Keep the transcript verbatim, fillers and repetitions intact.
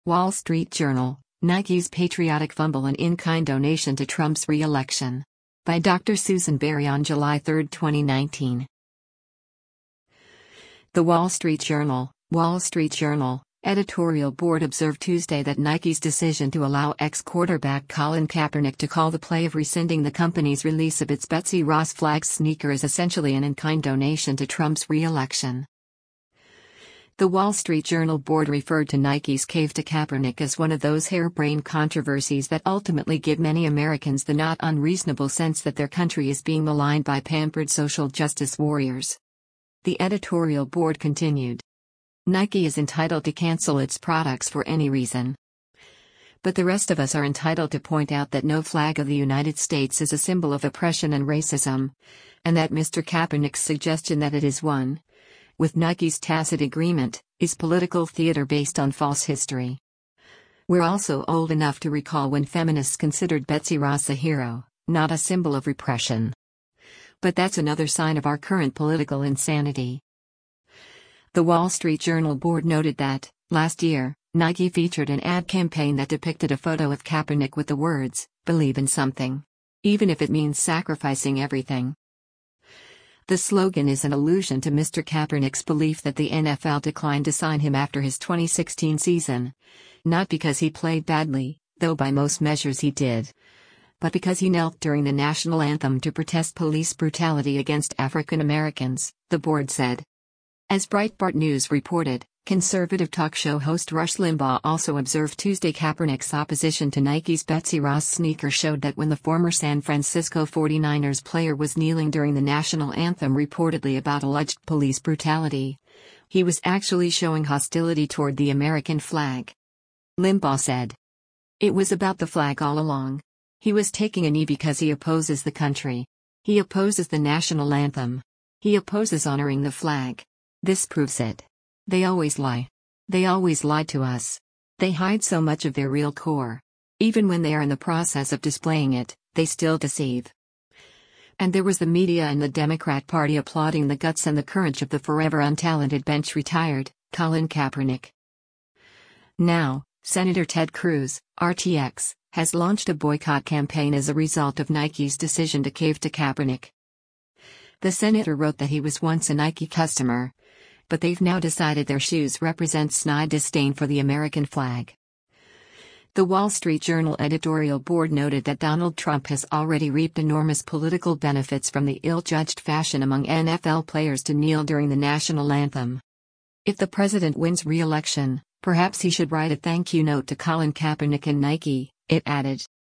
Wall Street Journal, Nike's patriotic fumble and in-kind donation to Trump's re-election. By Doctor Susan Berry on July third, twenty nineteen. The Wall Street Journal, Wall Street Journal, editorial board observed Tuesday that Nike's decision to allow ex-quarterback Colin Kaepernick to call the play of rescinding the company's release of its Betsy Ross flag sneaker is essentially an in-kind donation to Trump's re-election. The Wall Street Journal board referred to Nike's cave to Kaepernick as one of those harebrained controversies that ultimately give many Americans the not unreasonable sense that their country is being maligned by pampered social justice warriors. The editorial board continued. Nike is entitled to cancel its products for any reason. But the rest of us are entitled to point out that no flag of the United States is a symbol of oppression and racism, and that Mister Kaepernick's suggestion that it is one, with Nike's tacit agreement, is political theater based on false history. We're also old enough to recall when feminists considered Betsy Ross a hero, not a symbol of repression. But that's another sign of our current political insanity. The Wall Street Journal board noted that, last year, Nike featured an ad campaign that depicted a photo of Kaepernick with the words, "Believe in something. Even if it means sacrificing everything." The slogan is an allusion to Mister Kaepernick's belief that the N F L declined to sign him after his twenty sixteen season, not because he played badly, though by most measures he did, but because he knelt during the national anthem to protest police brutality against African Americans, the board said. As Breitbart News reported, conservative talk show host Rush Limbaugh also observed Tuesday Kaepernick's opposition to Nike's Betsy Ross sneaker showed that when the former San Francisco forty-niners player was kneeling during the national anthem reportedly about alleged police brutality, he was actually showing hostility toward the American flag. Limbaugh said. It was about the flag all along. He was taking a knee because he opposes the country. He opposes the national anthem. He opposes honoring the flag. This proves it. They always lie. They always lie to us. They hide so much of their real core. Even when they are in the process of displaying it, they still deceive. And there was the media and the Democrat Party applauding the guts and the courage of the forever untalented bench retired, Colin Kaepernick. Now, Senator Ted Cruz, R T X, has launched a boycott campaign as a result of Nike's decision to cave to Kaepernick. The senator wrote that he was once a Nike customer, but they've now decided their shoes represent snide disdain for the American flag. The Wall Street Journal editorial board noted that Donald Trump has already reaped enormous political benefits from the ill-judged fashion among N F L players to kneel during the national anthem. If the president wins re-election, perhaps he should write a thank you note to Colin Kaepernick and Nike, it added.